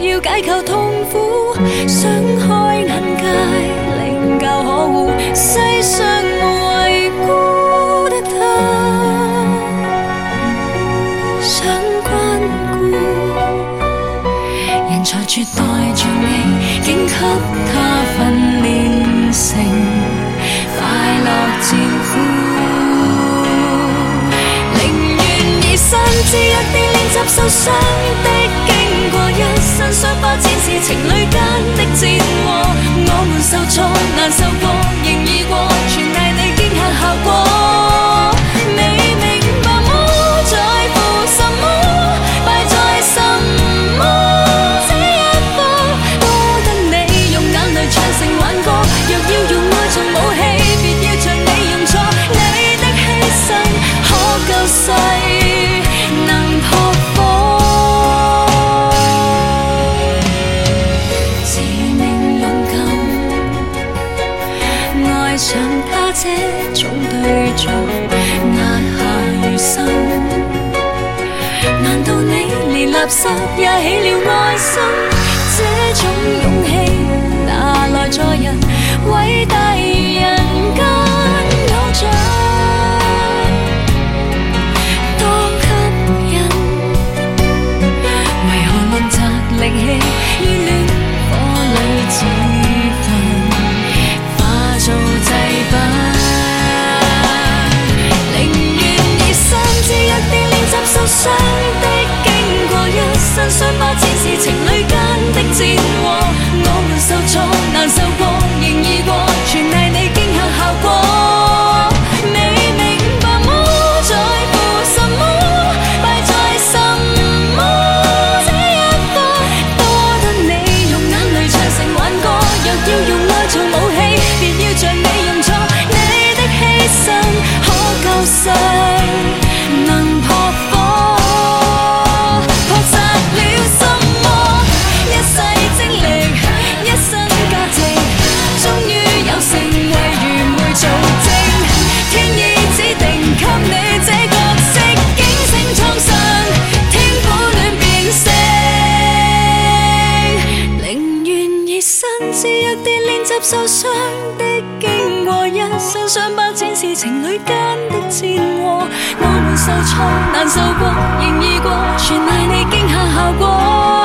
要解構痛苦，想開眼界，領教可惡，世上無謂孤的他，想關顧，人才絕代着你，竟給他訓練成快樂招呼。甚至弱地練習受傷的經過，一身傷疤展示情侶間的戰禍。我們受挫難受過，仍易過，全賴你驚嚇效果。你明白麼？在乎什麼？敗在什麼？這一科多得你用眼淚唱成挽歌。若要用愛做武器，別要像你用錯。你的犧牲可救世。這種對象壓下餘生，難道你連垃圾也起了愛心？這種勇氣哪來在人偉大人間偶像？多吸引，為何論擲力氣於戀火裏自焚，化做祭品？受傷的經過，一身傷疤展示情侶間的戰禍。我們受挫難受過，仍易過，全賴你驚嚇效果。你明白麼？在乎什麼？敗在什麼？這一科多得你用眼淚唱成挽歌。若要用愛做武器，別要像你用錯。你的犧牲可救世。受傷的經過，一身傷疤展示情侶間的戰禍。我們受挫難受過，仍易過，全賴你驚嚇效果。